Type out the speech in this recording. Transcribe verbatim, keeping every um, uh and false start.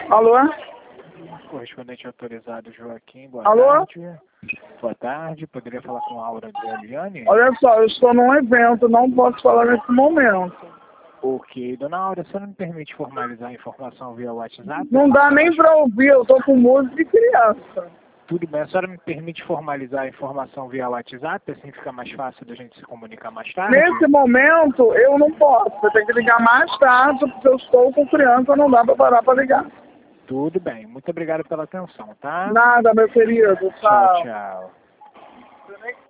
Alô? Correspondente autorizado Joaquim, boa Alô? tarde. Boa tarde, poderia falar com a Aura de Eliane? Olha só, eu estou num evento, não posso falar nesse momento. Ok, dona Aura, você não me permite formalizar a informação via WhatsApp? Não dá nem pra ouvir, eu tô com música de criança. Tudo bem, a senhora me permite formalizar a informação via WhatsApp, assim fica mais fácil da gente se comunicar mais tarde? Nesse momento, eu não posso. Você tem que ligar mais tarde, porque eu estou com criança, não dá pra parar pra ligar. Tudo bem, muito obrigado pela atenção, tá? Nada, meu querido. Tchau, Tchau. tchau.